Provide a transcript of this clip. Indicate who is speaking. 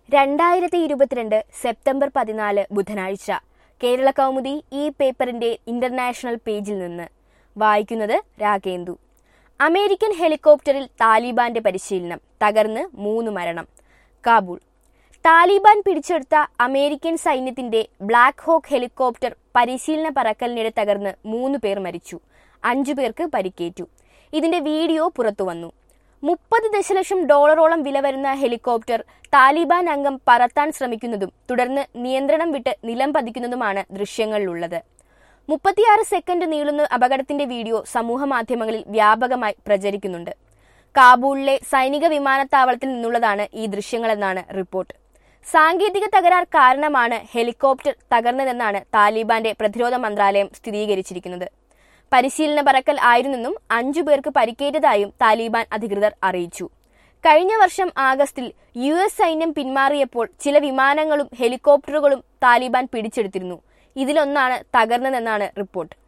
Speaker 1: 2022 September 14 ബുധനാഴ്ച കേരള കൗമുദി ഈ പേപ്പറിന്റെ ഇന്റർനാഷണൽ പേജിൽ നിന്ന് വായിക്കുന്നത് രാഗേന്ദു. അമേരിക്കൻ ഹെലികോപ്റ്ററിൽ താലിബാന്റെ പരിശീലനം, തകർന്ന് 3 മരണം. കാബൂൾ. താലിബാൻ പിടിച്ചെടുത്ത അമേരിക്കൻ സൈന്യത്തിന്റെ ബ്ലാക്ക് ഹോക്ക് ഹെലികോപ്റ്റർ പരിശീലന പറക്കലിനിടെ തകർന്ന് 3 പേർ മരിച്ചു, 5 പേർക്ക് പരിക്കേറ്റു. ഇതിന്റെ വീഡിയോ പുറത്തുവന്നു. $30 ദശലക്ഷം വില വരുന്ന ഹെലികോപ്റ്റർ താലിബാൻ അംഗം പറത്താൻ ശ്രമിക്കുന്നതും തുടർന്ന് നിയന്ത്രണം വിട്ട് നിലം പതിക്കുന്നതുമാണ് ദൃശ്യങ്ങളിലുള്ളത്. 36 സെക്കൻഡ് നീളുന്ന അപകടത്തിന്റെ വീഡിയോ സമൂഹ മാധ്യമങ്ങളിൽ വ്യാപകമായി പ്രചരിക്കുന്നുണ്ട്. കാബൂളിലെ സൈനിക വിമാനത്താവളത്തിൽ നിന്നുള്ളതാണ് ഈ ദൃശ്യങ്ങളെന്നാണ് റിപ്പോർട്ട്. സാങ്കേതിക തകരാർ കാരണമാണ് ഹെലികോപ്റ്റർ തകർന്നതെന്നാണ് താലിബാന്റെ പ്രതിരോധ മന്ത്രാലയം സ്ഥിരീകരിച്ചിരിക്കുന്നത്. പരിശീലന പറക്കൽ ആയിരുന്നെന്നും 5 പേർക്ക് പരിക്കേറ്റതായും താലിബാൻ അധികൃതർ അറിയിച്ചു. കഴിഞ്ഞ വർഷം ആഗസ്റ്റിൽ US സൈന്യം പിന്മാറിയപ്പോൾ ചില വിമാനങ്ങളും ഹെലികോപ്റ്ററുകളും താലിബാൻ പിടിച്ചെടുത്തിരുന്നു. ഇതിലൊന്നാണ് തകർന്നതെന്നാണ് റിപ്പോർട്ട്.